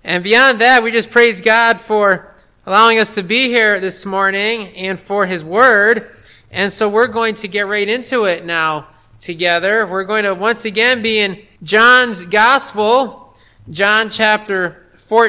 And beyond that, we just praise God for allowing us to be here this morning and for His Word. And so we're going to get right into it now together. We're going to once again be in John's Gospel, John chapter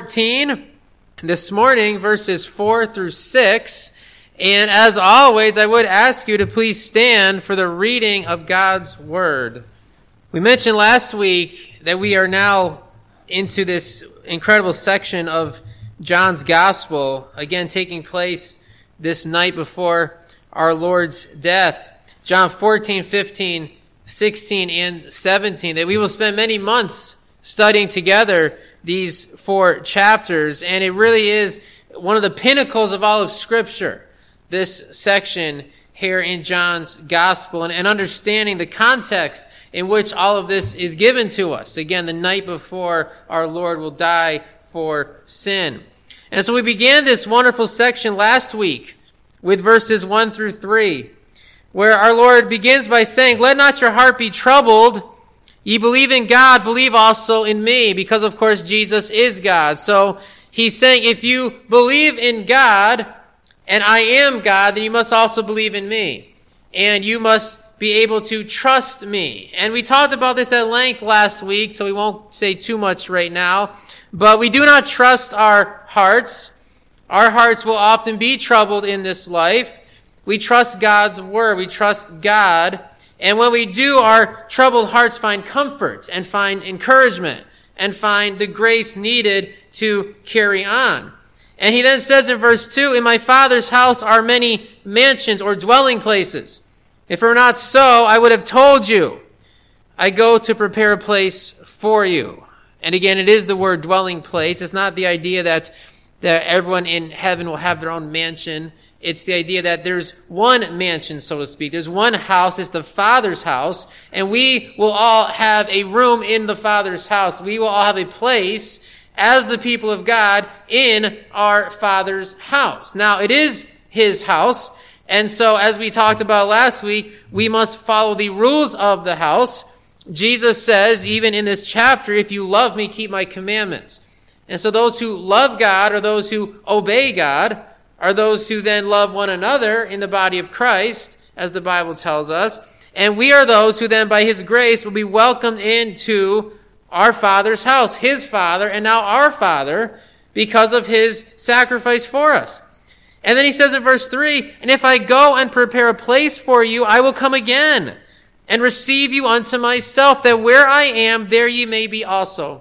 14, this morning, verses 4 through 6. And as always, I would ask you to please stand for the reading of God's Word. We mentioned last week that we are now into this incredible section of John's Gospel, again taking place this night before our Lord's death. John 14, 15, 16, and 17, that we will spend many months studying together these 4 chapters, and it really is one of the pinnacles of all of Scripture, this section here in John's Gospel, and understanding the context in which all of this is given to us. Again, the night before our Lord will die for sin. And so we began this wonderful section last week with verses 1 through 3, where our Lord begins by saying, "Let not your heart be troubled. Ye believe in God, believe also in me," because of course Jesus is God. So he's saying, if you believe in God, and I am God, then you must also believe in me. And you must be able to trust me. And we talked about this at length last week, so we won't say too much right now. But we do not trust our hearts. Our hearts will often be troubled in this life. We trust God's Word. We trust God. And when we do, our troubled hearts find comfort and find encouragement and find the grace needed to carry on. And he then says in verse 2, "In my Father's house are many mansions," or dwelling places. "If it were not so, I would have told you. I go to prepare a place for you." And again, it is the word dwelling place. It's not the idea that everyone in heaven will have their own mansion. It's the idea that there's one mansion, so to speak. There's one house. It's the Father's house. And we will all have a room in the Father's house. We will all have a place as the people of God in our Father's house. Now, it is His house, and so as we talked about last week, we must follow the rules of the house. Jesus says, even in this chapter, "If you love me, keep my commandments." And so those who love God, or those who obey God, are those who then love one another in the body of Christ, as the Bible tells us. And we are those who then, by His grace, will be welcomed into our Father's house, His Father, and now our Father, because of His sacrifice for us. And then he says in verse 3, "And if I go and prepare a place for you, I will come again and receive you unto myself, that where I am, there ye may be also."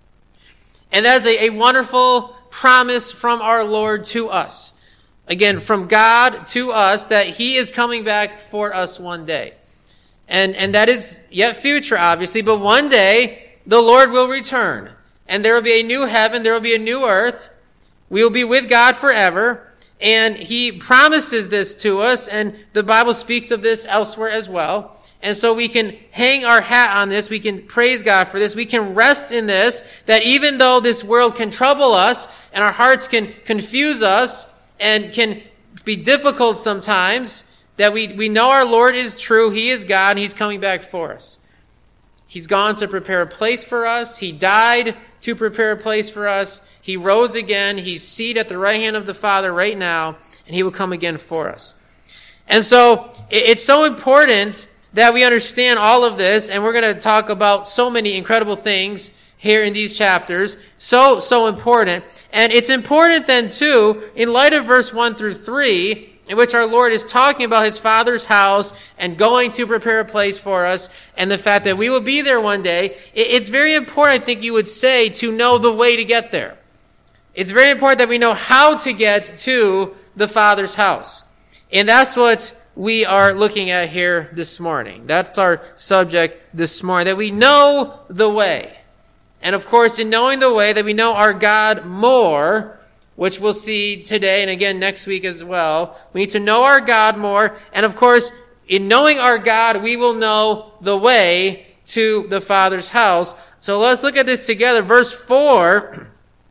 And that is a wonderful promise from our Lord to us. Again, from God to us, that He is coming back for us one day. And that is yet future, obviously, but one day the Lord will return, and there will be a new heaven, there will be a new earth. We will be with God forever, and He promises this to us, and the Bible speaks of this elsewhere as well. And so we can hang our hat on this, we can praise God for this, we can rest in this, that even though this world can trouble us, and our hearts can confuse us, and can be difficult sometimes, that we know our Lord is true, He is God, and He's coming back for us. He's gone to prepare a place for us. He died to prepare a place for us. He rose again. He's seated at the right hand of the Father right now, and He will come again for us. And so it's so important that we understand all of this, and we're going to talk about so many incredible things here in these chapters. So important. And it's important then too, in light of verse 1 through 3, in which our Lord is talking about His Father's house and going to prepare a place for us, and the fact that we will be there one day. It's very important, I think you would say, to know the way to get there. It's very important that we know how to get to the Father's house. And that's what we are looking at here this morning. That's our subject this morning, that we know the way. And of course, in knowing the way, that we know our God more, which we'll see today and again next week as well. We need to know our God more. And of course, in knowing our God, we will know the way to the Father's house. So let's look at this together. Verse 4,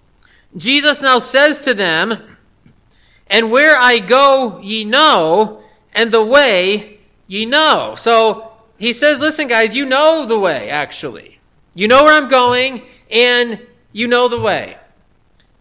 Jesus now says to them, "And where I go ye know, and the way ye know." So he says, listen guys, you know the way, actually. You know where I'm going, and you know the way.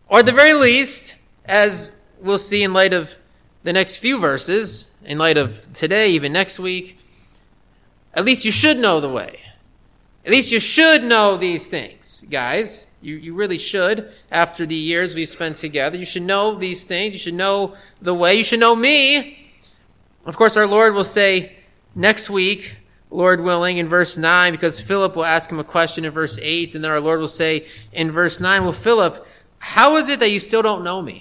Or at the very least, as we'll see in light of the next few verses, in light of today, even next week, at least you should know the way. At least you should know these things, guys. You really should. After the years we've spent together, you should know these things. You should know the way. You should know me. Of course, our Lord will say next week, Lord willing, in verse 9, because Philip will ask him a question in verse 8, and then our Lord will say in verse 9, well, Philip, how is it that you still don't know me?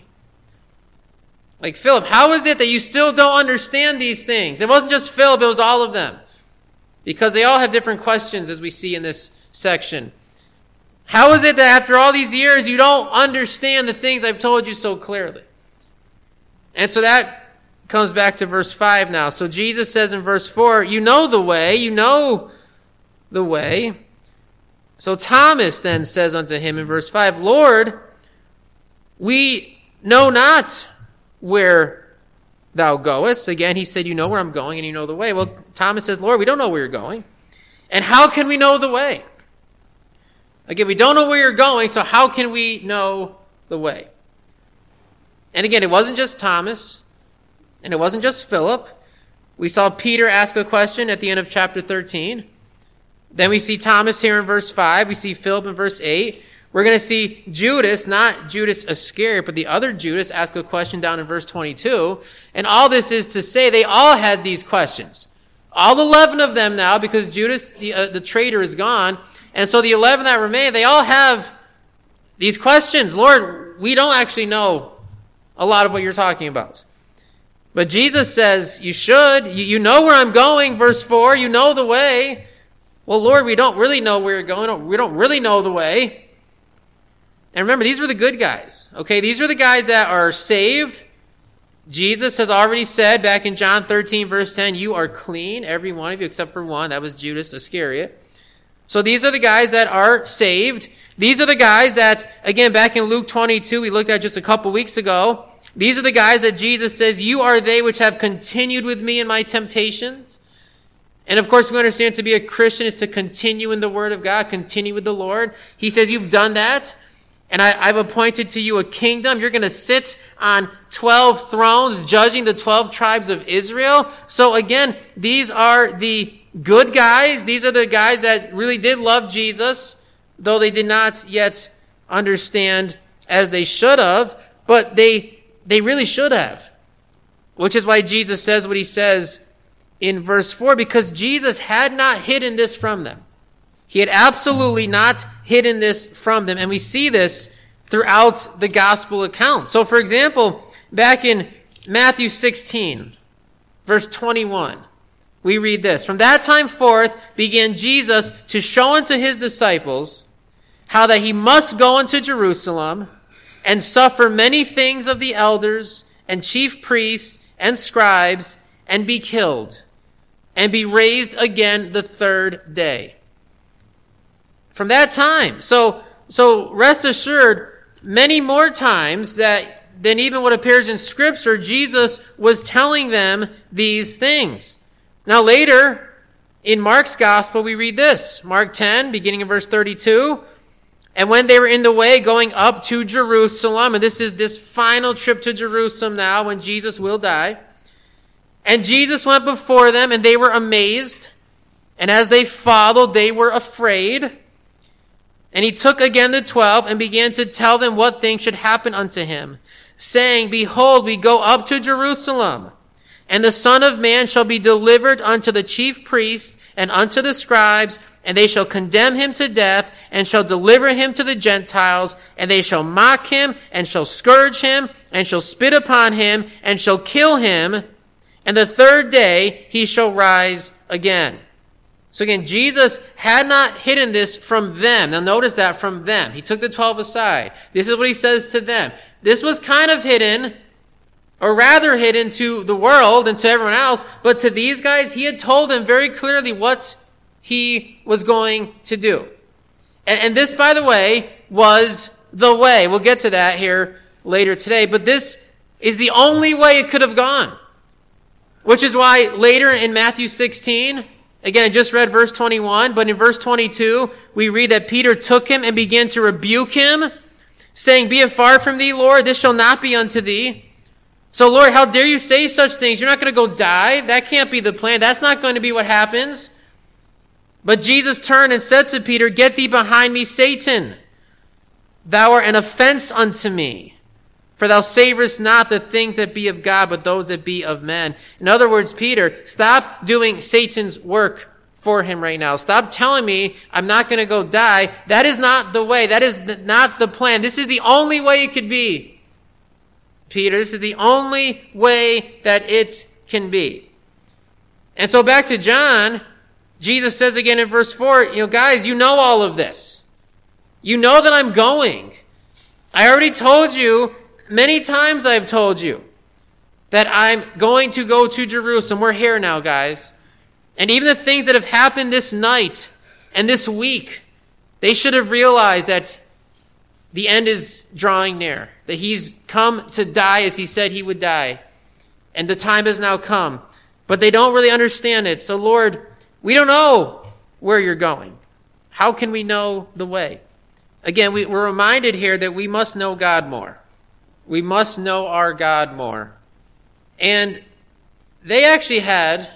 Like, Philip, how is it that you still don't understand these things? It wasn't just Philip, it was all of them. Because they all have different questions, as we see in this section. How is it that after all these years you don't understand the things I've told you so clearly? And so that comes back to verse 5 now. So Jesus says in verse 4, you know the way, you know the way. So Thomas then says unto him in verse 5, Lord, we know not where thou goest. Again, he said, you know where I'm going and you know the way. Well, Thomas says, Lord, we don't know where you're going. And how can we know the way? Again, we don't know where you're going, so how can we know the way? And again, it wasn't just Thomas, and it wasn't just Philip. We saw Peter ask a question at the end of chapter 13. Then we see Thomas here in verse 5. We see Philip in verse 8. We're going to see Judas, not Judas Iscariot, but the other Judas, ask a question down in verse 22. And all this is to say they all had these questions. All 11 of them now, because Judas, the traitor, is gone. And so the 11 that remain, they all have these questions. Lord, we don't actually know a lot of what you're talking about. But Jesus says, you should. You know where I'm going, verse 4. You know the way. Well, Lord, we don't really know where you're going. We don't really know the way. And remember, these were the good guys. Okay, these are the guys that are saved. Jesus has already said back in John 13, verse 10, you are clean, every one of you, except for one. That was Judas Iscariot. So these are the guys that are saved. These are the guys that, again, back in Luke 22, we looked at just a couple weeks ago. These are the guys that Jesus says, you are they which have continued with me in my temptations. And of course, we understand to be a Christian is to continue in the Word of God, continue with the Lord. He says, you've done that. And I've appointed to you a kingdom. You're going to sit on 12 thrones, judging the 12 tribes of Israel. So again, these are the good guys. These are the guys that really did love Jesus, though they did not yet understand as they should have. But they really should have. Which is why Jesus says what he says in verse 4, because Jesus had not hidden this from them. He had absolutely not hidden this from them. And we see this throughout the gospel account. So for example, back in Matthew 16, verse 21, we read this. From that time forth began Jesus to show unto his disciples how that he must go unto Jerusalem and suffer many things of the elders and chief priests and scribes and be killed and be raised again the third day. From that time. So rest assured, many more times than even what appears in Scripture, Jesus was telling them these things. Now later, in Mark's Gospel, we read this. Mark 10, beginning in verse 32. And when they were in the way going up to Jerusalem, and this is this final trip to Jerusalem now when Jesus will die. And Jesus went before them, and they were amazed. And as they followed, they were afraid. And he took again the 12 and began to tell them what things should happen unto him, saying, Behold, we go up to Jerusalem, and the Son of Man shall be delivered unto the chief priests and unto the scribes, and they shall condemn him to death, and shall deliver him to the Gentiles, and they shall mock him, and shall scourge him, and shall spit upon him, and shall kill him, and the third day he shall rise again. So again, Jesus had not hidden this from them. Now notice that from them. He took the 12 aside. This is what he says to them. This was kind of hidden, or rather hidden to the world and to everyone else, but to these guys, he had told them very clearly what he was going to do. And this, by the way, was the way. We'll get to that here later today, but this is the only way it could have gone. Which is why later in Matthew 16, again, I just read verse 21, but in verse 22, we read that Peter took him and began to rebuke him, saying, be it far from thee, Lord, this shall not be unto thee. So, Lord, how dare you say such things? You're not going to go die. That can't be the plan. That's not going to be what happens. But Jesus turned and said to Peter, get thee behind me, Satan. Thou art an offense unto me. For thou savorest not the things that be of God, but those that be of men. In other words, Peter, stop doing Satan's work for him right now. Stop telling me I'm not going to go die. That is not the way. That is not the plan. This is the only way it could be. Peter, this is the only way that it can be. And so back to John, Jesus says again in verse 4, guys, you know all of this. You know that I'm going. I already told you, many times I've told you, that I'm going to go to Jerusalem. We're here now, guys. And even the things that have happened this night and this week, they should have realized that the end is drawing near, that he's come to die as he said he would die. And the time has now come. But they don't really understand it. So, Lord, we don't know where you're going. How can we know the way? Again, we're reminded here that we must know God more. We must know our God more. And they actually had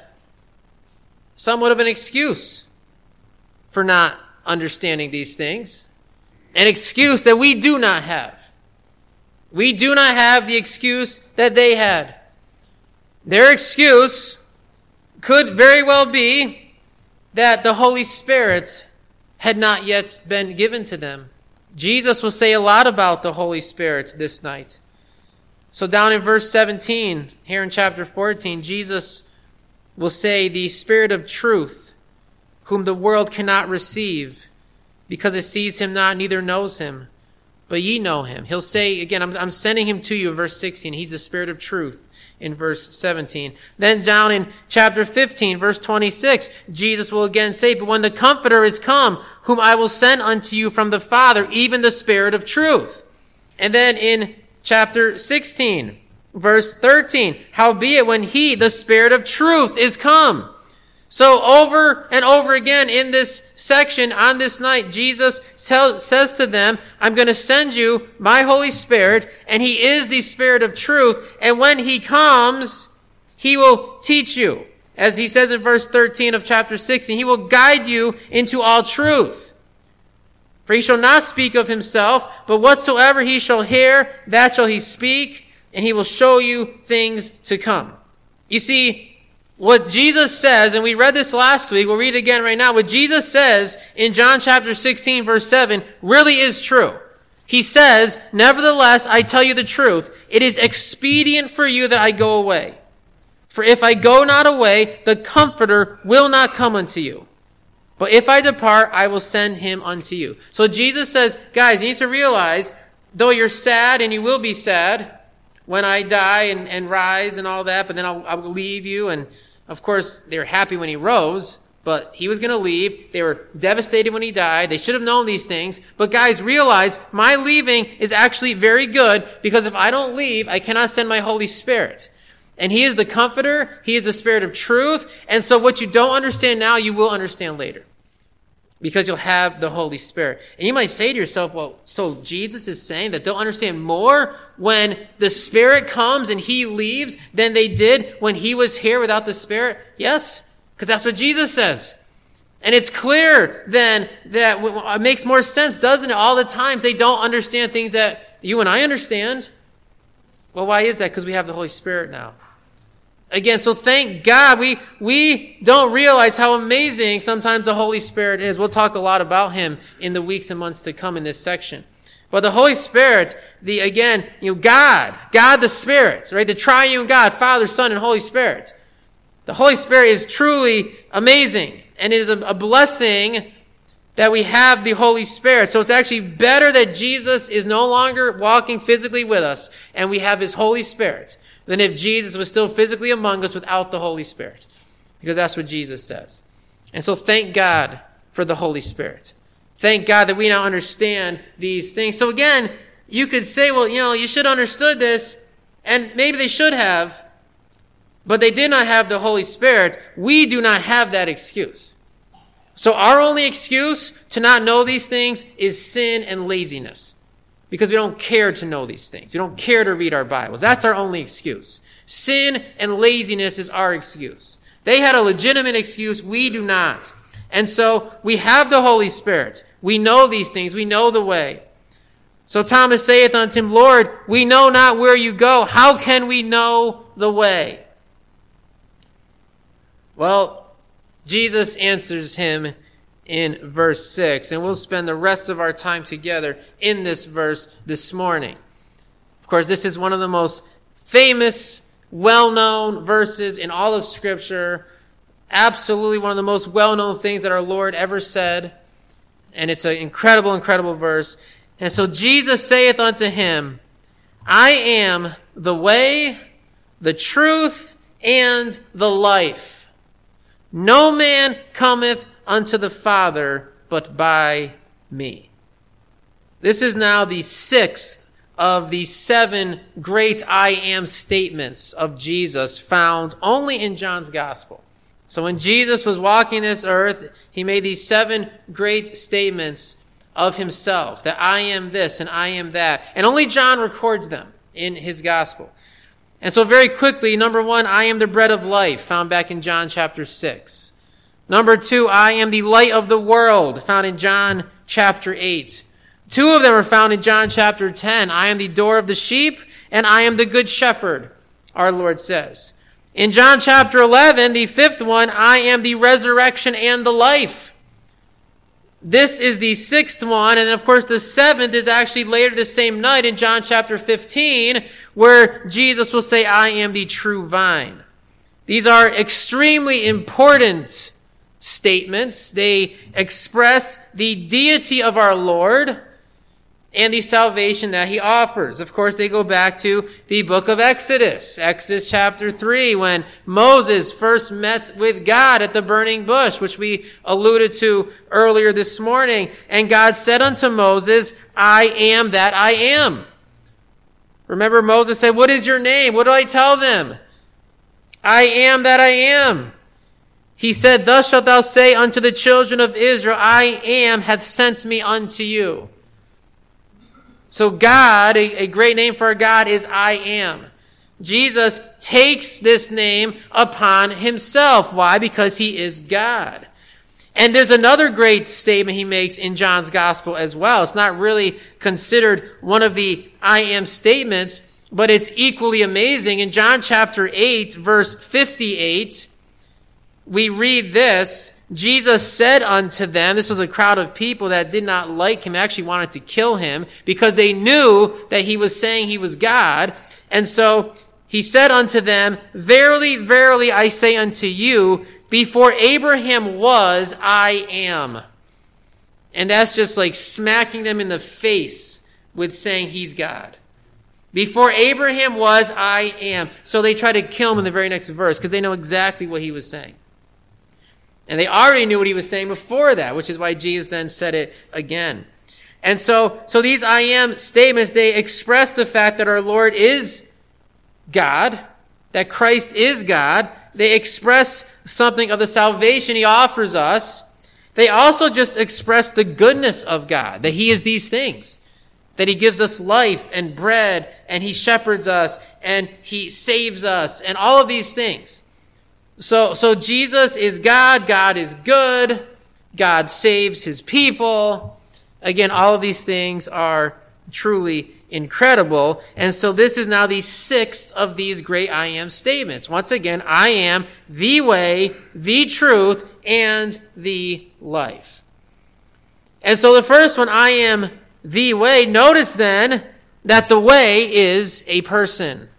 somewhat of an excuse for not understanding these things. An excuse that we do not have. We do not have the excuse that they had. Their excuse could very well be that the Holy Spirit had not yet been given to them. Jesus will say a lot about the Holy Spirit this night. So down in verse 17, here in chapter 14, Jesus will say, the Spirit of truth, whom the world cannot receive, because it sees him not, neither knows him. But ye know him. He'll say, again, I'm sending him to you in verse 16. He's the Spirit of truth in verse 17. Then down in chapter 15, verse 26, Jesus will again say, but when the Comforter is come, whom I will send unto you from the Father, even the Spirit of truth. And then in chapter 16, verse 13, howbeit when he, the Spirit of truth, is come. So over and over again in this section on this night, Jesus says to them, I'm going to send you my Holy Spirit, and he is the Spirit of truth. And when he comes, he will teach you. As he says in verse 13 of chapter 16, he will guide you into all truth. For he shall not speak of himself, but whatsoever he shall hear, that shall he speak, and he will show you things to come. You see, what Jesus says, and we read this last week, we'll read it again right now, what Jesus says in John chapter 16, verse 7, really is true. He says, nevertheless, I tell you the truth, it is expedient for you that I go away. For if I go not away, the Comforter will not come unto you. But if I depart, I will send him unto you. So Jesus says, guys, you need to realize, though you're sad, and you will be sad when I die and rise and all that, but then I'll leave you. And of course, they were happy when he rose, but he was going to leave. They were devastated when he died. They should have known these things. But guys, realize my leaving is actually very good, because if I don't leave, I cannot send my Holy Spirit. And he is the Comforter. He is the Spirit of truth. And so what you don't understand now, you will understand later, because you'll have the Holy Spirit. And you might say to yourself, well, so Jesus is saying that they'll understand more when the Spirit comes and he leaves than they did when he was here without the Spirit? Yes, because that's what Jesus says. And it's clear then that it makes more sense, doesn't it? All the times they don't understand things that you and I understand. Well, why is that? Because we have the Holy Spirit now. Again, so thank God we don't realize how amazing sometimes the Holy Spirit is. We'll talk a lot about him in the weeks and months to come in this section. But the Holy Spirit, God the Spirit, right? The triune God, Father, Son, and Holy Spirit. The Holy Spirit is truly amazing, and it is a blessing that we have the Holy Spirit. So it's actually better that Jesus is no longer walking physically with us and we have his Holy Spirit than if Jesus was still physically among us without the Holy Spirit. Because that's what Jesus says. And so thank God for the Holy Spirit. Thank God that we now understand these things. So again, you could say, well, you should have understood this, and maybe they should have, but they did not have the Holy Spirit. We do not have that excuse. So our only excuse to not know these things is sin and laziness. because we don't care to know these things. We don't care to read our Bibles. That's our only excuse. Sin and laziness is our excuse. They had a legitimate excuse. We do not. And so we have the Holy Spirit. We know these things. We know the way. So Thomas saith unto him, Lord, we know not where you go. How can we know the way? Well, Jesus answers him in verse 6, and we'll spend the rest of our time together in this verse this morning. Of course, this is one of the most famous, well-known verses in all of Scripture. Absolutely one of the most well-known things that our Lord ever said. And it's an incredible, incredible verse. And so Jesus saith unto him, I am the way, the truth, and the life. No man cometh unto the Father but by me. This is now the sixth of the 7 great I am statements of Jesus found only in John's Gospel. So when Jesus was walking this earth, he made these 7 great statements of himself, that I am this and I am that. And only John records them in his Gospel. And so very quickly, number 1, I am the bread of life, found back in John chapter 6. Number 2, I am the light of the world, found in John chapter 8. 2 of them are found in John chapter 10. I am the door of the sheep, and I am the good shepherd, our Lord says. In John chapter 11, the 5th one, I am the resurrection and the life. This is the 6th one, and then of course the 7th is actually later the same night in John chapter 15, where Jesus will say, I am the true vine. These are extremely important statements. They express the deity of our Lord and the salvation that he offers. Of course, they go back to the book of Exodus. Exodus chapter 3, when Moses first met with God at the burning bush, which we alluded to earlier this morning. And God said unto Moses, I am that I am. Remember, Moses said, what is your name? What do I tell them? I am that I am. He said, thus shalt thou say unto the children of Israel, I am hath sent me unto you. So God, a great name for our God is I am. Jesus takes this name upon himself. Why? Because he is God. And there's another great statement he makes in John's Gospel as well. It's not really considered one of the I am statements, but it's equally amazing. In John chapter 8, verse 58, we read this. Jesus said unto them, this was a crowd of people that did not like him, actually wanted to kill him, because they knew that he was saying he was God. And so he said unto them, verily, verily, I say unto you, before Abraham was, I am. And that's just like smacking them in the face with saying he's God. Before Abraham was, I am. So they try to kill him in the very next verse because they know exactly what he was saying. And they already knew what he was saying before that, which is why Jesus then said it again. And so these I am statements, they express the fact that our Lord is God, that Christ is God. They express something of the salvation he offers us. They also just express the goodness of God, that he is these things, that he gives us life and bread, and he shepherds us, and he saves us, and all of these things. So Jesus is God. God is good. God saves his people. Again, all of these things are truly incredible. And so this is now the 6th of these great I am statements. Once again, I am the way, the truth, and the life. And so the first one, I am the way. Notice then that the way is a person.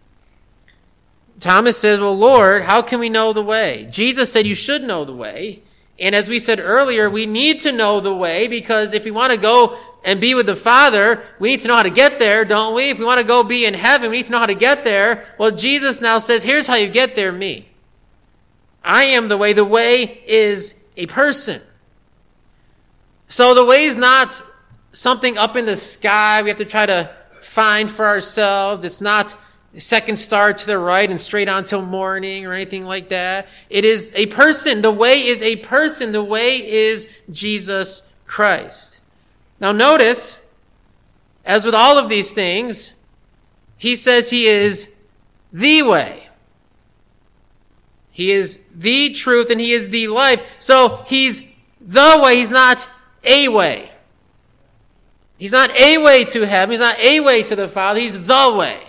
Thomas says, well, Lord, how can we know the way? Jesus said you should know the way. And as we said earlier, we need to know the way because if we want to go and be with the Father, we need to know how to get there, don't we? If we want to go be in heaven, we need to know how to get there. Well, Jesus now says, here's how you get there, me. I am the way. The way is a person. So the way is not something up in the sky we have to try to find for ourselves. It's not second star to the right and straight on till morning or anything like that. It is a person. The way is a person. The way is Jesus Christ. Now notice, as with all of these things, he says he is the way. He is the truth and he is the life. So he's the way. He's not a way. He's not a way to heaven. He's not a way to the Father. He's the way.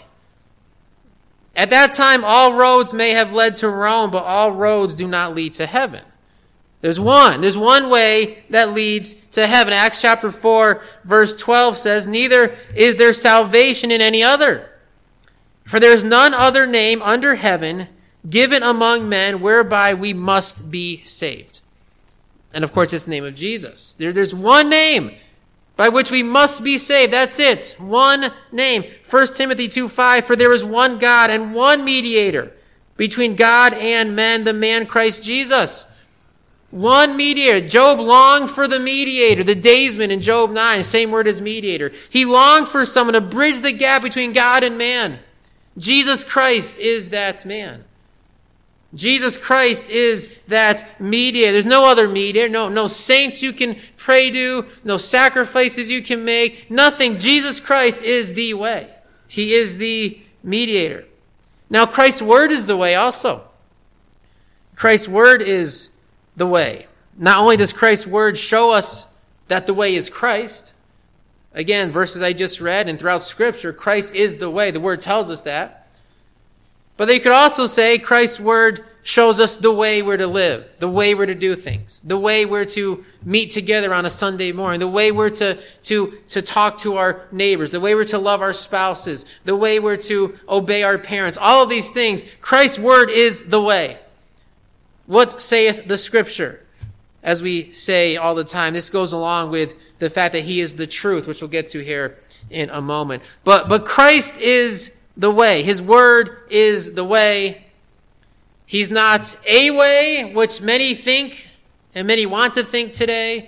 At that time, all roads may have led to Rome, but all roads do not lead to heaven. There's one way that leads to heaven. Acts chapter 4, verse 12 says, "Neither is there salvation in any other. For there is none other name under heaven given among men whereby we must be saved." And of course, it's the name of Jesus. There's one name by which we must be saved. That's it. One name. 1 Timothy 2:5, "For there is one God and one mediator between God and men, the man Christ Jesus." One mediator. Job longed for the mediator, the daysman in Job 9, same word as mediator. He longed for someone to bridge the gap between God and man. Jesus Christ is that man. Jesus Christ is that mediator. There's no other mediator, no saints you can pray to, no sacrifices you can make, nothing. Jesus Christ is the way. He is the mediator. Now, Christ's word is the way also. Christ's word is the way. Not only does Christ's word show us that the way is Christ, again, verses I just read and throughout Scripture, Christ is the way. The word tells us that. But they could also say Christ's word shows us the way we're to live, the way we're to do things, the way we're to meet together on a Sunday morning, the way we're to talk to our neighbors, the way we're to love our spouses, the way we're to obey our parents. All of these things, Christ's word is the way. What saith the Scripture? As we say all the time, this goes along with the fact that he is the truth, which we'll get to here in a moment. But Christ is the way. His word is the way. He's not a way, which many think and many want to think today.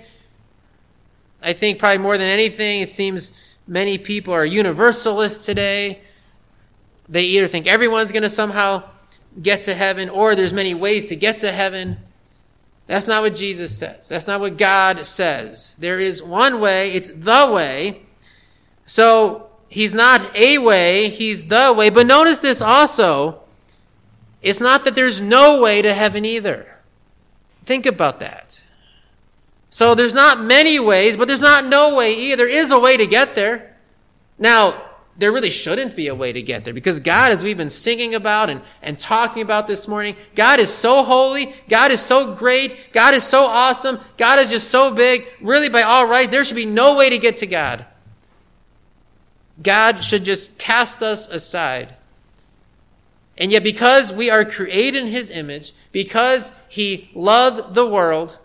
I think probably more than anything, it seems many people are universalists today. They either think everyone's going to somehow get to heaven, or there's many ways to get to heaven. That's not what Jesus says. That's not what God says. There is one way. It's the way. So he's not a way. He's the way. But notice this also. It's not that there's no way to heaven either. Think about that. So there's not many ways, but there's not no way either. There is a way to get there. Now, there really shouldn't be a way to get there, because God, as we've been singing about and talking about this morning, God is so holy, God is so great, God is so awesome, God is just so big. Really, by all rights, there should be no way to get to God. God should just cast us aside. And yet, because we are created in his image, because he loved the world,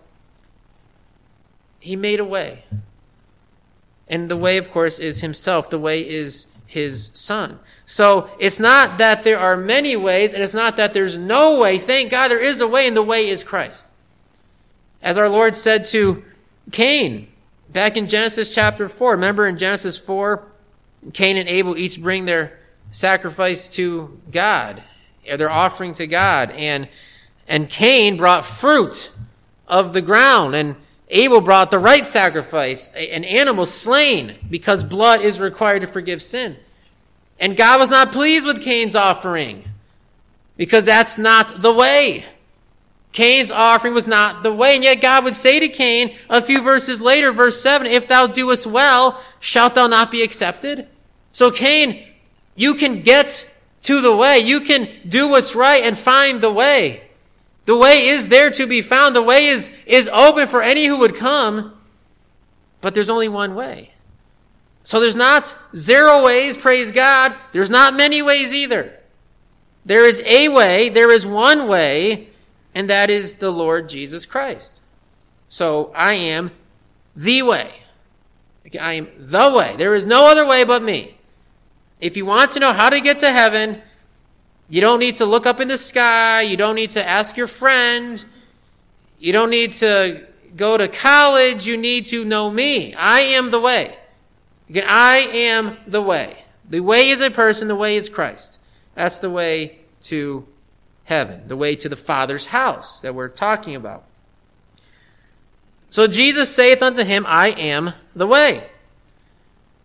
he made a way. And the way, of course, is himself. The way is his Son. So it's not that there are many ways, and it's not that there's no way. Thank God there is a way, and the way is Christ. As our Lord said to Cain back in Genesis chapter 4. Remember in Genesis 4, Cain and Abel each bring their sacrifice to God, their offering to God. And Cain brought fruit of the ground, and Abel brought the right sacrifice, an animal slain, because blood is required to forgive sin. And God was not pleased with Cain's offering, because that's not the way. Cain's offering was not the way. And yet God would say to Cain a few verses later, verse 7, "If thou doest well, shalt thou not be accepted?" So Cain, you can get to the way. You can do what's right and find the way. The way is there to be found. The way is open for any who would come. But there's only one way. So there's not 0 ways, praise God. There's not many ways either. There is a way, there is one way, and that is the Lord Jesus Christ. So I am the way. I am the way. There is no other way but me. If you want to know how to get to heaven, you don't need to look up in the sky. You don't need to ask your friend. You don't need to go to college. You need to know me. I am the way. Again, I am the way. The way is a person. The way is Christ. That's the way to heaven. The way to the Father's house that we're talking about. So Jesus saith unto him, I am the way.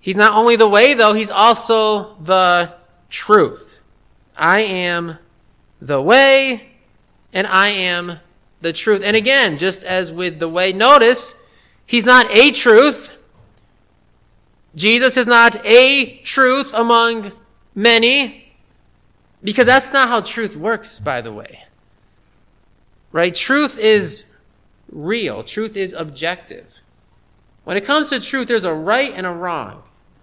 He's not only the way, though, he's also the truth. I am the way, and I am the truth. And again, just as with the way, notice, he's not a truth. Jesus is not a truth among many, because that's not how truth works, by the way. Right? Truth is real. Truth is objective. When it comes to truth, there's a right and a wrong.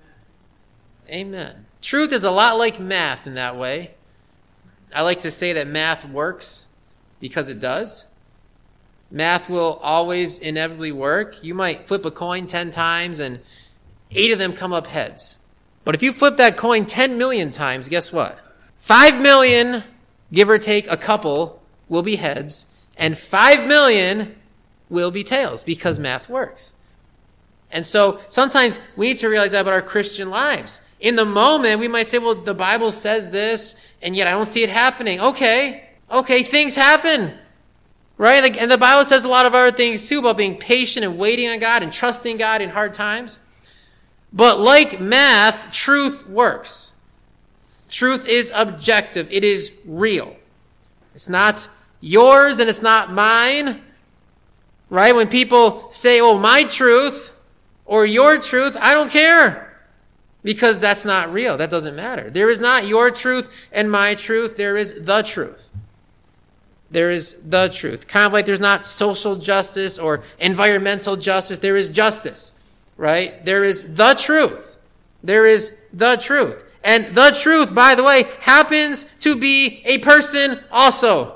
Amen. Truth is a lot like math in that way. I like to say that math works because it does. Math will always inevitably work. You might flip a coin 10 times and 8 of them come up heads. But if you flip that coin 10 million times, guess what? 5 million, give or take a couple, will be heads, and 5 million will be tails because math works. And so sometimes we need to realize that about our Christian lives. In the moment, we might say, well, the Bible says this, and yet I don't see it happening. Okay, things happen. Right? And the Bible says a lot of other things too about being patient and waiting on God and trusting God in hard times. But like math, truth works. Truth is objective. It is real. It's not yours and it's not mine. Right? When people say, oh, my truth or your truth, I don't care. Because that's not real. That doesn't matter. There is not your truth and my truth. There is the truth. There is the truth. Kind of like there's not social justice or environmental justice. There is justice, right? There is the truth. There is the truth. And the truth, by the way, happens to be a person also.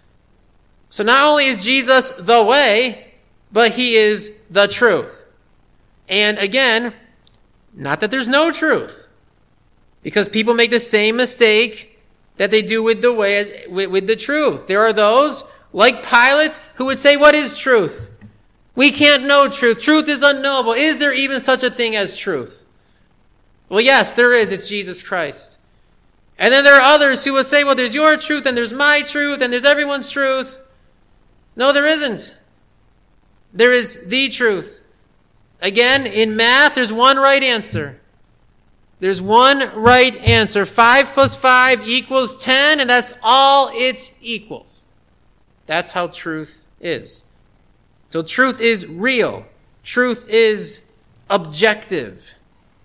So not only is Jesus the way, but he is the truth. And again, not that there's no truth, because people make the same mistake that they do with the way, as with the truth. There are those, like Pilate, who would say, what is truth? We can't know truth. Truth is unknowable. Is there even such a thing as truth? Well, yes, there is. It's Jesus Christ. And then there are others who will say, well, there's your truth, and there's my truth, and there's everyone's truth. No, there isn't. There is the truth. Again, in math, there's one right answer. There's one right answer. 5 plus 5 equals 10, and that's all it equals. That's how truth is. So truth is real. Truth is objective.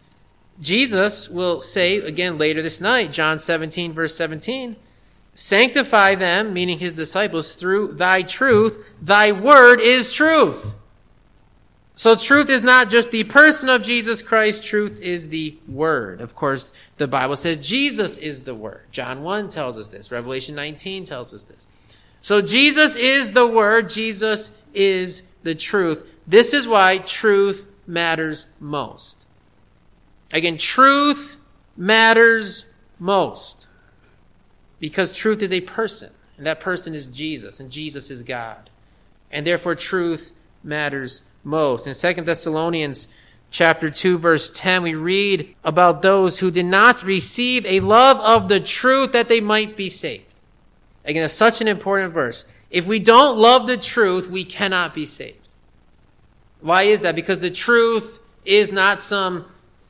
Jesus will say, again later this night, John 17, verse 17, sanctify them, meaning his disciples, through thy truth. Thy word is truth. So truth is not just the person of Jesus Christ. Truth is the word. Of course, the Bible says Jesus is the word. John 1 tells us this. Revelation 19 tells us this. So Jesus is the word. Jesus is the truth. This is why truth matters most. Again, truth matters most. Because truth is a person. And that person is Jesus. And Jesus is God. And therefore truth matters most. In 2 Thessalonians chapter 2, verse 10, we read about those who did not receive a love of the truth that they might be saved. Again, it's such an important verse. If we don't love the truth, we cannot be saved. Why is that? Because the truth is not some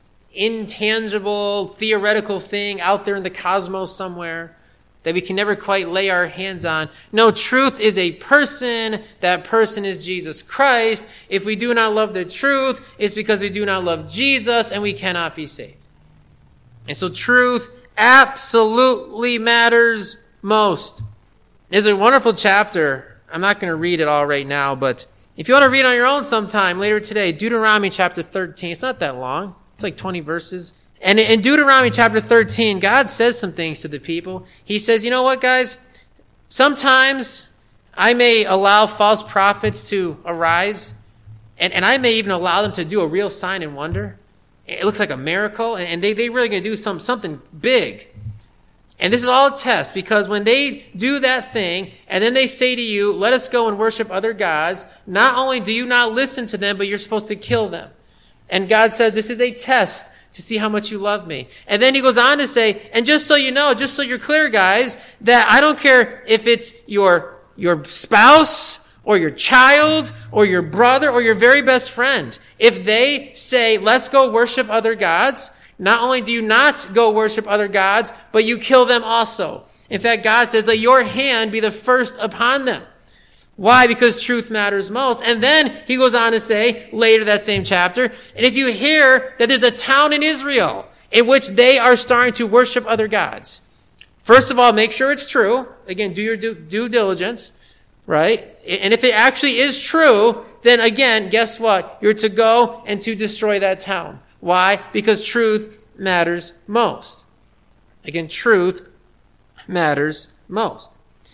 intangible, theoretical thing out there in the cosmos somewhere that we can never quite lay our hands on. No, truth is a person. That person is Jesus Christ. If we do not love the truth, it's because we do not love Jesus, and we cannot be saved. And so truth absolutely matters most. There's a wonderful chapter. I'm not going to read it all right now, but if you want to read on your own sometime later today, Deuteronomy chapter 13. It's not that long. It's like 20 verses. And in Deuteronomy chapter 13, God says some things to the people. He says, you know what, guys? Sometimes I may allow false prophets to arise, and I may even allow them to do a real sign and wonder. It looks like a miracle, and they really going to do something big. And this is all a test, because when they do that thing, and then they say to you, let us go and worship other gods, not only do you not listen to them, but you're supposed to kill them. And God says, this is a test to see how much you love me. And then he goes on to say, and just so you know, just so you're clear, guys, that I don't care if it's your spouse or your child or your brother or your very best friend. if they say, let's go worship other gods, not only do you not go worship other gods, but you kill them also. In fact, God says, let your hand be the first upon them. Why? Because truth matters most. And then he goes on to say, later that same chapter, and if you hear that there's a town in Israel in which they are starting to worship other gods, first of all, make sure it's true. Again, do your due diligence, right? And if it actually is true, then again, guess what? You're to go and to destroy that town. Why? Because truth matters most. Again, truth matters most.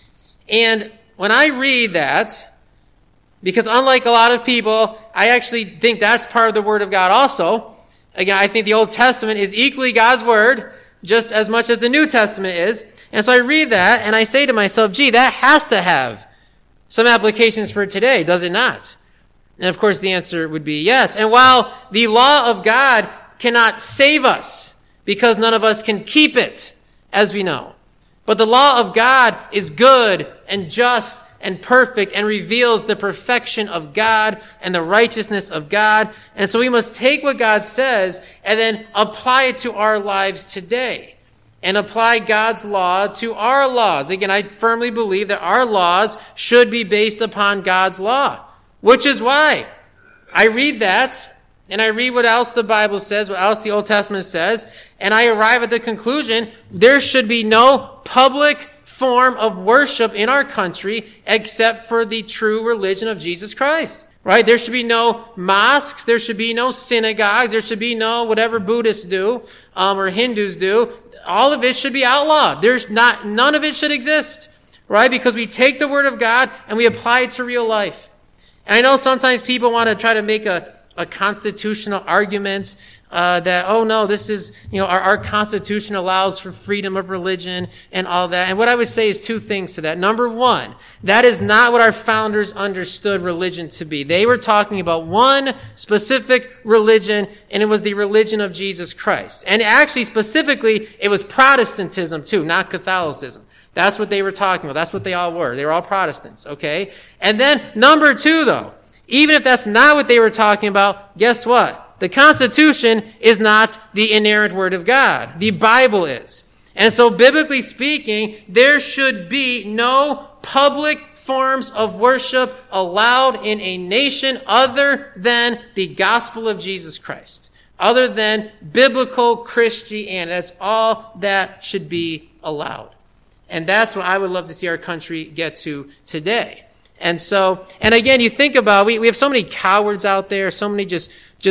And when I read that, because unlike a lot of people, I actually think that's part of the Word of God also. Again, I think the Old Testament is equally God's Word, just as much as the New Testament is. And so I read that, and I say to myself, gee, that has to have some applications for today, does it not? And of course, the answer would be yes. And while the law of God cannot save us, because none of us can keep it, as we know, but the law of God is good and just and perfect and reveals the perfection of God and the righteousness of God. And so we must take what God says and then apply it to our lives today and apply God's law to our laws. Again, I firmly believe that our laws should be based upon God's law, which is why I read that and I read what else the Bible says, what else the Old Testament says, and I arrive at the conclusion there should be no public form of worship in our country except for the true religion of Jesus Christ. Right? There should be no mosques, there should be no synagogues, there should be no whatever Buddhists do, or Hindus do. All of it should be outlawed. None of it should exist. Right? Because we take the Word of God and we apply it to real life. And I know sometimes people want to try to make a constitutional argument that, oh no, this is, our Constitution allows for freedom of religion and all that. And what I would say is two things to that. Number one, that is not what our founders understood religion to be. They were talking about one specific religion, and it was the religion of Jesus Christ. And actually, specifically, it was Protestantism too, not Catholicism. That's what they were talking about. That's what they all were. They were all Protestants, okay? And then, number two, though, even if that's not what they were talking about, guess what? The Constitution is not the inerrant Word of God. The Bible is. And so, biblically speaking, there should be no public forms of worship allowed in a nation other than the gospel of Jesus Christ, other than biblical Christianity. That's all that should be allowed. And that's what I would love to see our country get to today. And so, and again, you think about, we have so many cowards out there, so many just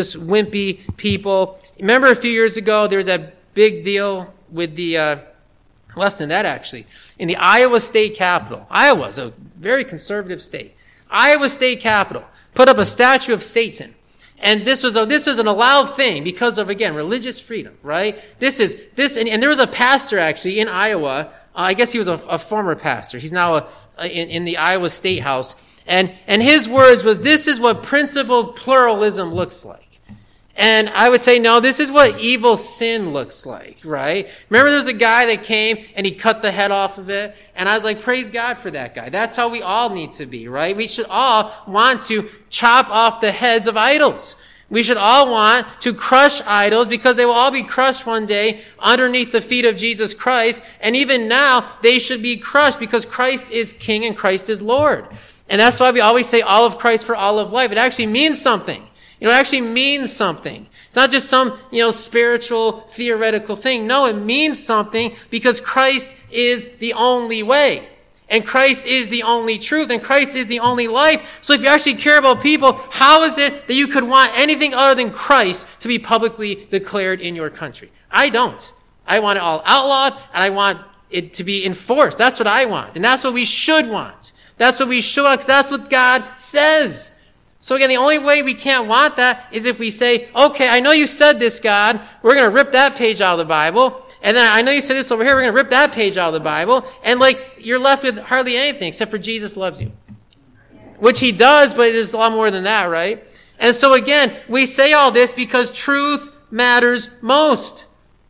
wimpy people. Remember a few years ago, there was that big deal with the, less than that actually, in the Iowa State Capitol. Iowa is a very conservative state. Iowa State Capitol put up a statue of Satan. And this was an allowed thing because of, again, religious freedom, right? And there was a pastor actually in Iowa. I guess he was a former pastor. He's now in the Iowa State House. And his words was, this is what principled pluralism looks like. And I would say, no, this is what evil sin looks like, right? Remember there was a guy that came and he cut the head off of it? And I was like, praise God for that guy. That's how we all need to be, right? We should all want to chop off the heads of idols. We should all want to crush idols because they will all be crushed one day underneath the feet of Jesus Christ. And even now, they should be crushed because Christ is King and Christ is Lord. And that's why we always say all of Christ for all of life. It actually means something. It actually means something. It's not just some, spiritual, theoretical thing. No, it means something because Christ is the only way. And Christ is the only truth. And Christ is the only life. So if you actually care about people, how is it that you could want anything other than Christ to be publicly declared in your country? I don't. I want it all outlawed, and I want it to be enforced. That's what I want. And that's what we should want. That's what we should want, because that's what God says. So again, the only way we can't want that is if we say, okay, I know you said this, God. We're going to rip that page out of the Bible. And then I know you said this over here. We're going to rip that page out of the Bible. And you're left with hardly anything except for Jesus loves you. Which he does, but there's a lot more than that, right? And so again, we say all this because truth matters most.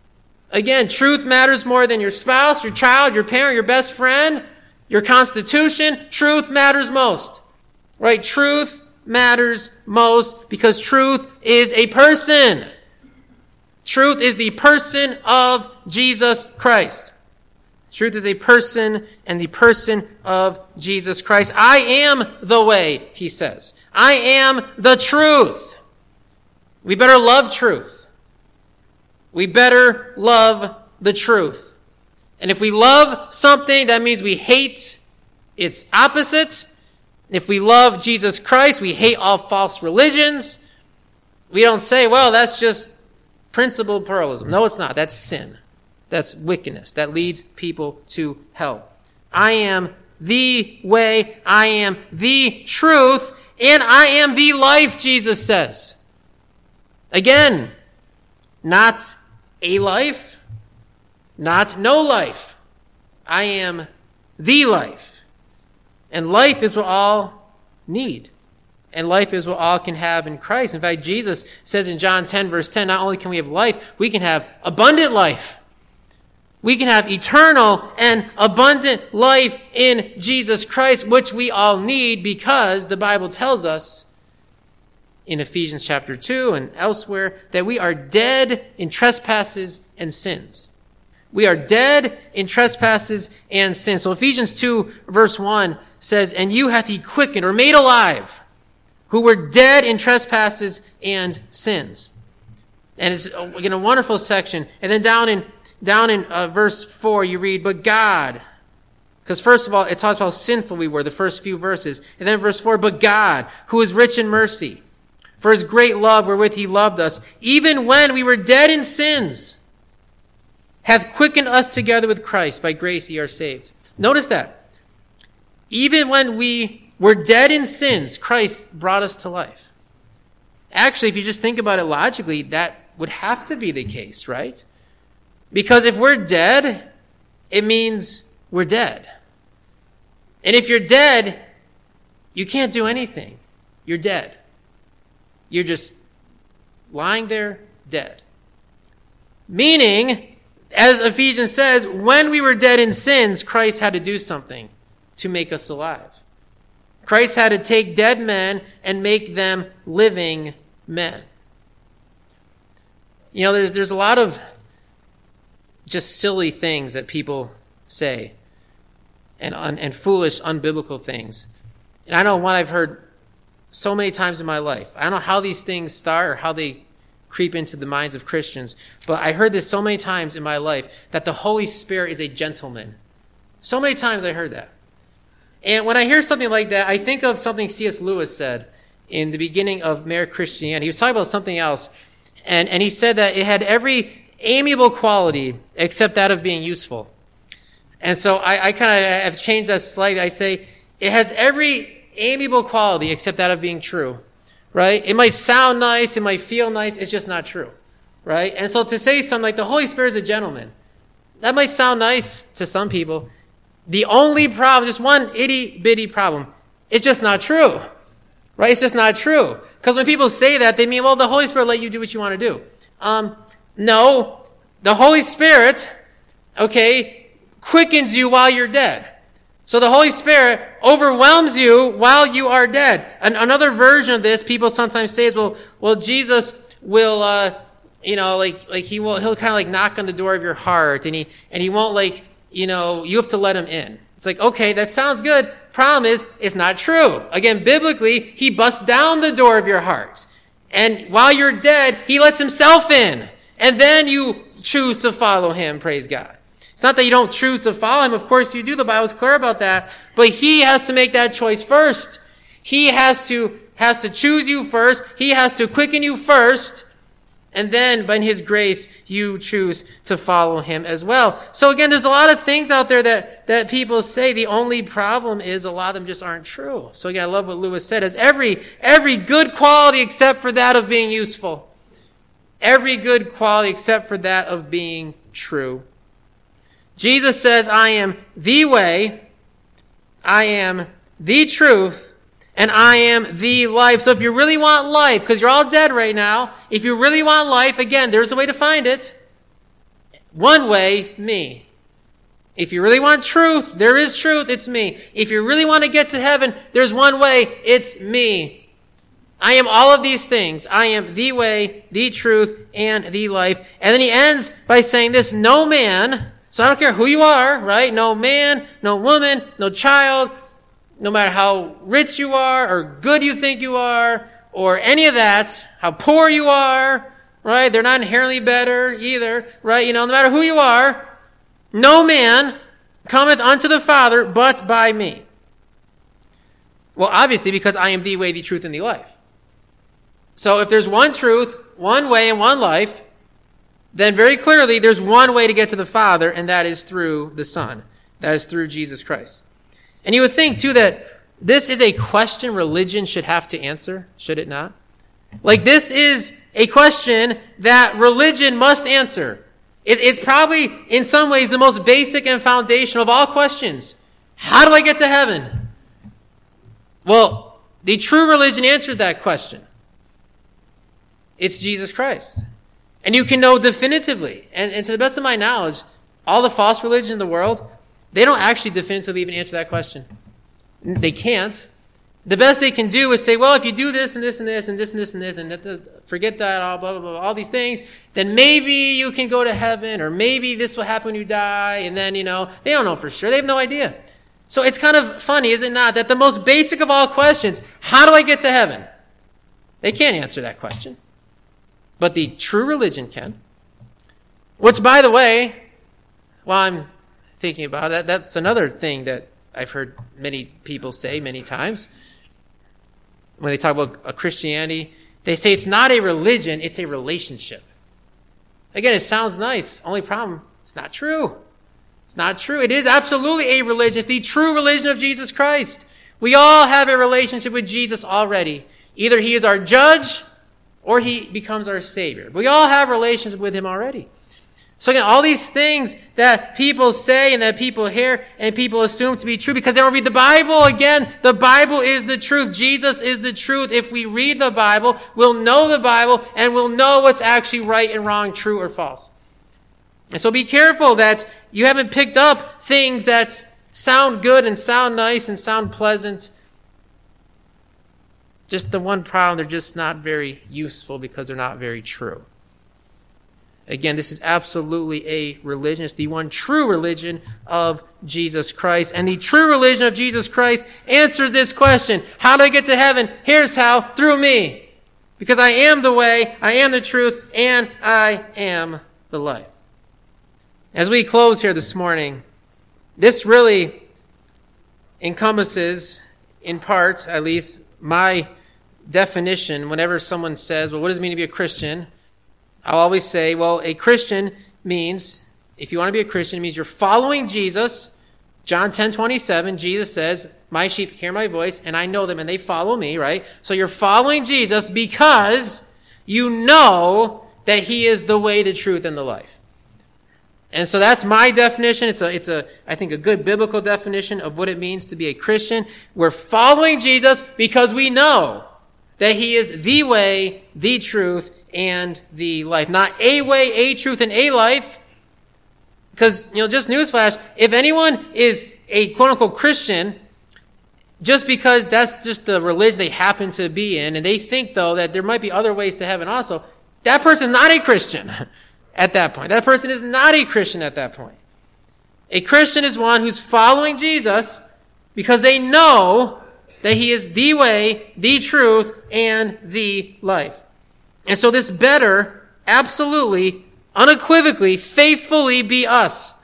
Again, truth matters more than your spouse, your child, your parent, your best friend, your constitution. Truth matters most. Right? Truth matters most because truth is a person. Truth is the person of Jesus Christ. Truth is a person and the person of Jesus Christ. I am the way, he says. I am the truth. We better love truth. We better love the truth. And if we love something, that means we hate its opposite. If we love Jesus Christ, we hate all false religions. We don't say, well, that's just principled pluralism. No, it's not. That's sin. That's wickedness. That leads people to hell. I am the way. I am the truth. And I am the life, Jesus says. Again, not a life, not no life. I am the life. And life is what all need. And life is what all can have in Christ. In fact, Jesus says in John 10, verse 10, not only can we have life, we can have abundant life. We can have eternal and abundant life in Jesus Christ, which we all need because the Bible tells us in Ephesians chapter 2 and elsewhere that we are dead in trespasses and sins. We are dead in trespasses and sins. So Ephesians 2, verse 1 says, and you hath he quickened or made alive, who were dead in trespasses and sins. And it's again a wonderful section. And then down in verse 4, you read, but God, because first of all, it talks about how sinful we were, the first few verses. And then verse 4, but God, who is rich in mercy, for his great love wherewith he loved us, even when we were dead in sins, hath quickened us together with Christ. By grace ye are saved. Notice that. Even when we were dead in sins, Christ brought us to life. Actually, if you just think about it logically, that would have to be the case, right? Because if we're dead, it means we're dead. And if you're dead, you can't do anything. You're dead. You're just lying there dead. Meaning, as Ephesians says, when we were dead in sins, Christ had to do something to make us alive. Christ had to take dead men and make them living men. You know, there's a lot of just silly things that people say and foolish, unbiblical things. And I know one I've heard so many times in my life. I don't know how these things start or how they creep into the minds of Christians, but I heard this so many times in my life that the Holy Spirit is a gentleman. So many times I heard that. And when I hear something like that, I think of something C.S. Lewis said in the beginning of Mere Christianity. He was talking about something else, and he said that it had every amiable quality except that of being useful. And so I kind of have changed that slightly. I say it has every amiable quality except that of being true, right? It might sound nice, it might feel nice, it's just not true, right? And so to say something like the Holy Spirit is a gentleman, that might sound nice to some people. The only problem, just one itty-bitty problem, it's just not true, right? It's just not true. Because when people say that, they mean, well, the Holy Spirit let you do what you want to do. No, the Holy Spirit, okay, quickens you while you're dead. So the Holy Spirit overwhelms you while you are dead. And another version of this, people sometimes say is, well, Jesus will, he'll kind of like knock on the door of your heart, and he won't you have to let him in. It's like, okay, that sounds good. Problem is, it's not true. Again, biblically, he busts down the door of your heart. And while you're dead, he lets himself in. And then you choose to follow him, praise God. It's not that you don't choose to follow him. Of course you do. The Bible's clear about that. But he has to make that choice first. He has to choose you first. He has to quicken you first. And then, by his grace, you choose to follow him as well. So again, there's a lot of things out there that people say. The only problem is a lot of them just aren't true. So again, I love what Lewis said. As every good quality except for that of being useful. Every good quality except for that of being true. Jesus says, I am the way, I am the truth, and I am the life. So if you really want life, because you're all dead right now, if you really want life, again, there's a way to find it. One way, me. If you really want truth, there is truth, it's me. If you really want to get to heaven, there's one way, it's me. I am all of these things. I am the way, the truth, and the life. And then he ends by saying this, no man, so I don't care who you are, right? No man, no woman, no child, no matter how rich you are or good you think you are or any of that, how poor you are, right? They're not inherently better either, right? No matter who you are, no man cometh unto the Father but by me. Well, obviously, because I am the way, the truth, and the life. So if there's one truth, one way, and one life, then very clearly there's one way to get to the Father, and that is through the Son. That is through Jesus Christ. And you would think, too, that this is a question religion should have to answer, should it not? Like, this is a question that religion must answer. It's probably, in some ways, the most basic and foundational of all questions. How do I get to heaven? Well, the true religion answers that question. It's Jesus Christ. And you can know definitively, and to the best of my knowledge, all the false religions in the world, they don't actually definitively even answer that question. They can't. The best they can do is say, well, if you do this and this and this and this and this and this and forget that, all blah, blah, blah, all these things, then maybe you can go to heaven, or maybe this will happen when you die, and then, they don't know for sure. They have no idea. So it's kind of funny, is it not, that the most basic of all questions, how do I get to heaven? They can't answer that question. But the true religion can. Which, by the way, while I'm thinking about it, that's another thing that I've heard many people say many times. When they talk about Christianity, they say it's not a religion, it's a relationship. Again, it sounds nice. Only problem, it's not true. It's not true. It is absolutely a religion. It's the true religion of Jesus Christ. We all have a relationship with Jesus already. Either he is our judge or he becomes our Savior. We all have relations with him already. So again, all these things that people say and that people hear and people assume to be true because they don't read the Bible. Again, the Bible is the truth. Jesus is the truth. If we read the Bible, we'll know the Bible and we'll know what's actually right and wrong, true or false. And so be careful that you haven't picked up things that sound good and sound nice and sound pleasant. Just the one problem, they're just not very useful because they're not very true. Again, this is absolutely a religion. It's the one true religion of Jesus Christ. And the true religion of Jesus Christ answers this question. How do I get to heaven? Here's how. Through me. Because I am the way, I am the truth, and I am the life. As we close here this morning, this really encompasses, in part, at least, my definition. Whenever someone says, well, what does it mean to be a Christian? I'll always say, well, a Christian means, if you want to be a Christian, it means you're following Jesus. John 10:27, Jesus says, my sheep hear my voice, and I know them, and they follow me, right? So you're following Jesus because you know that he is the way, the truth, and the life. And so that's my definition. It's I think, a good biblical definition of what it means to be a Christian. We're following Jesus because we know that he is the way, the truth, and the life. Not a way, a truth, and a life. Because, just newsflash, if anyone is a quote-unquote Christian, just because that's just the religion they happen to be in, and they think, though, that there might be other ways to heaven also, that person is not a Christian at that point. That person is not a Christian at that point. A Christian is one who's following Jesus because they know that he is the way, the truth, and the life. And so this better, absolutely, unequivocally, faithfully be us.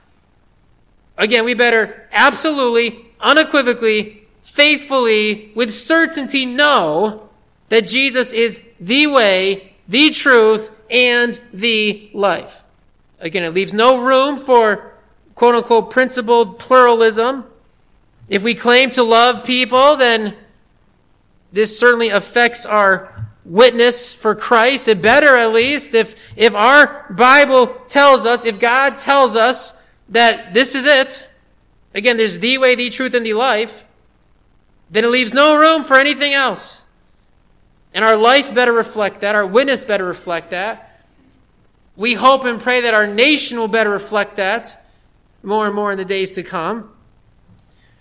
Again, we better absolutely, unequivocally, faithfully, with certainty know that Jesus is the way, the truth, and the life. Again, it leaves no room for quote-unquote principled pluralism. If we claim to love people, then this certainly affects our witness for Christ. It better, at least, if our Bible tells us, if God tells us that this is it, again, there's the way, the truth, and the life, then it leaves no room for anything else. And our life better reflect that. Our witness better reflect that. We hope and pray that our nation will better reflect that more and more in the days to come.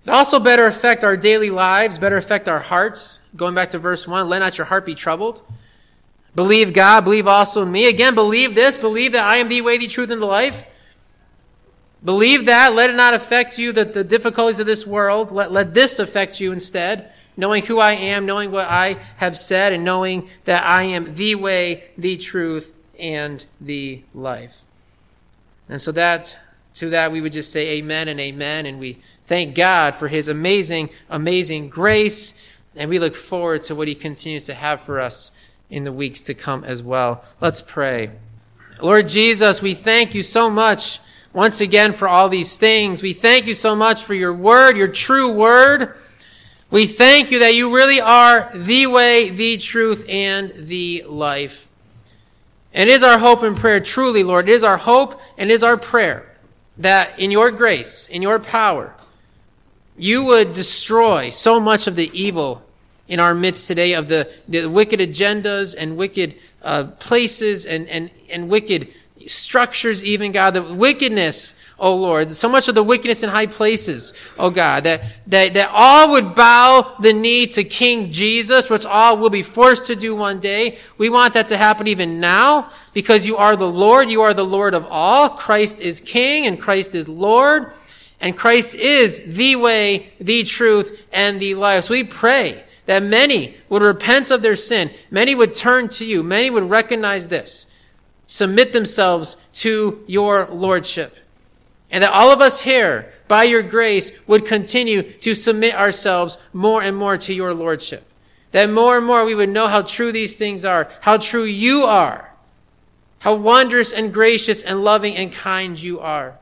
It also better affect our daily lives, better affect our hearts. Going back to verse 1, let not your heart be troubled. Believe God, believe also in me. Again, believe this, believe that I am the way, the truth, and the life. Believe that. Let it not affect you, the difficulties of this world. Let this affect you instead. Knowing who I am, knowing what I have said, and knowing that I am the way, the truth, and the life. And so to that we would just say amen and amen. And we thank God for his amazing, amazing grace. And we look forward to what he continues to have for us in the weeks to come as well. Let's pray. Lord Jesus, we thank you so much once again for all these things. We thank you so much for your word, your true word. We thank you that you really are the way, the truth, and the life. And it is our hope and prayer, truly, Lord. It is our hope and it is our prayer that in your grace, in your power, you would destroy so much of the evil in our midst today, of the wicked agendas and wicked places and wicked structures even, God, the wickedness, oh Lord, so much of the wickedness in high places, oh God, that all would bow the knee to King Jesus, which all will be forced to do one day. We want that to happen even now, because you are the Lord of all. Christ is King and Christ is Lord, and Christ is the way, the truth, and the life. So we pray that many would repent of their sin, many would turn to you, many would recognize this, submit themselves to your lordship. And that all of us here, by your grace, would continue to submit ourselves more and more to your lordship. That more and more we would know how true these things are, how true you are, how wondrous and gracious and loving and kind you are.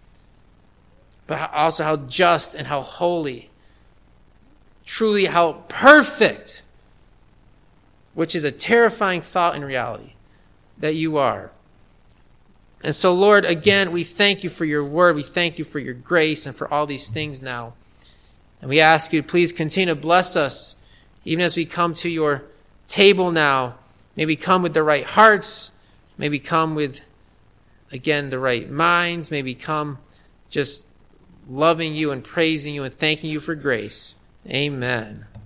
But also how just and how holy, truly how perfect, which is a terrifying thought in reality, that you are. And so, Lord, again, we thank you for your word. We thank you for your grace and for all these things now. And we ask you to please continue to bless us, even as we come to your table now. May we come with the right hearts. May we come with, again, the right minds. May we come just loving you and praising you and thanking you for grace. Amen.